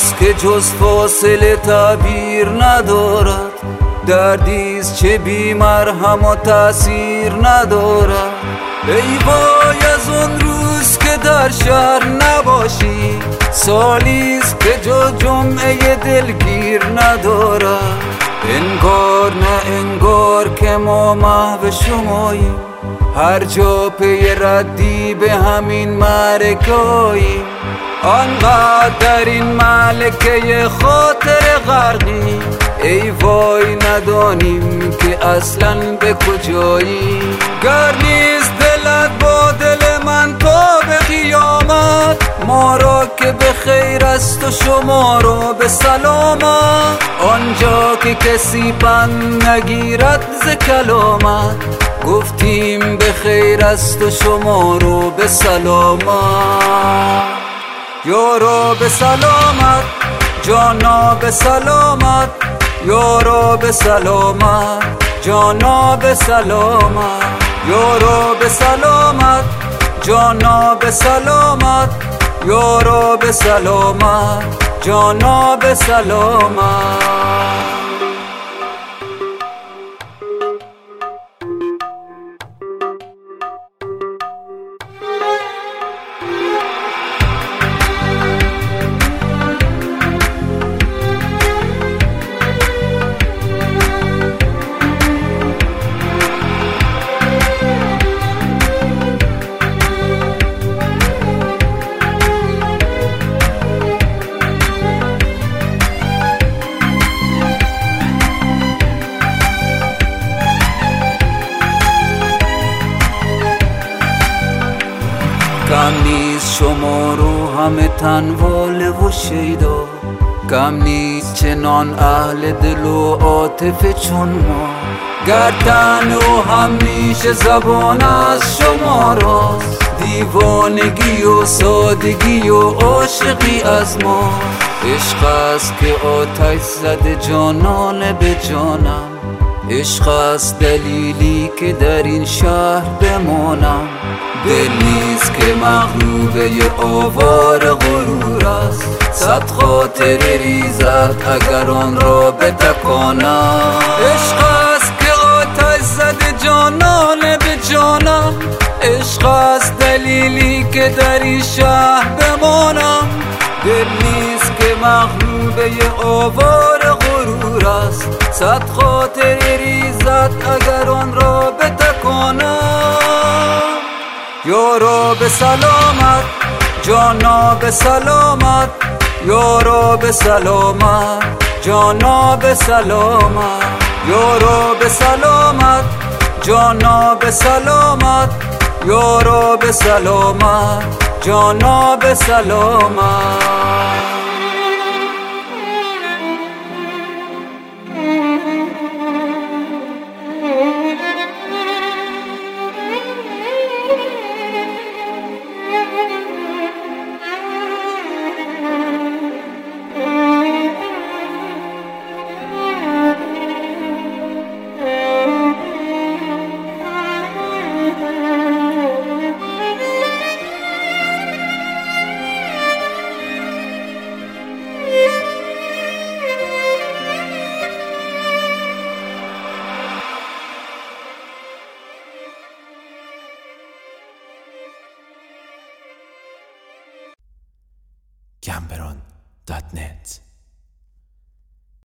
روز که جز فاصله تعبیر ندارد، دردیست چه بی مرهم و تأثیر ندارد. ای وای از اون روز که در شهر نباشی، سالیست که جز جمعه دلگیر ندارد. انگار نه انگار که ما محو شماییم، هر جا پی ردی به همین معرکاییم. آنقدر در این ملکه خاطر غرقی، ای وای ندانیم که اصلاً به کجاییم. گر نیست دلت با دل من تا به قیامت، ما را که به خیر است و شما را به سلامت. آنجا که کسی پند نگیرد ز کلامت، گفتیم به خیر است و شما رو به سلامت. یارا به سلامت، جانا به سلامت، یارا به سلامت، جانا به سلامت. یارا به سلامت، جانا به سلامت، یارا به سلامت، جانا به سلامت. کم نیست شما رو همه تنواله و شیدا، کم نیست چنان اهل دل و عاطفه چون ما. گردن و همیشه زبان از شما راست، دیوانگی و سادگی و عاشقی از ما. عشق است که آتش زده جانانه به جانم، عشق است دلیلی که در این شهر بمانم. دل نیست که مغلوبه آوار غرور است، صد خاطر ریزد اگر آن را بتکانم. عشق است که آتش زده جانانه به جانم، عشق است دلیلی که در این شهر بمانم. دل نیست که مغلوبه آوار غرور است، صد خاطر ریزد اگر آن را بتکانم. یارا به سلامت، جانا به سلامت، یارا به سلامت، جانا به سلامت. یارا به سلامت، جانا به سلامت، یارا به سلامت، جانا به سلامت. Gamberon.net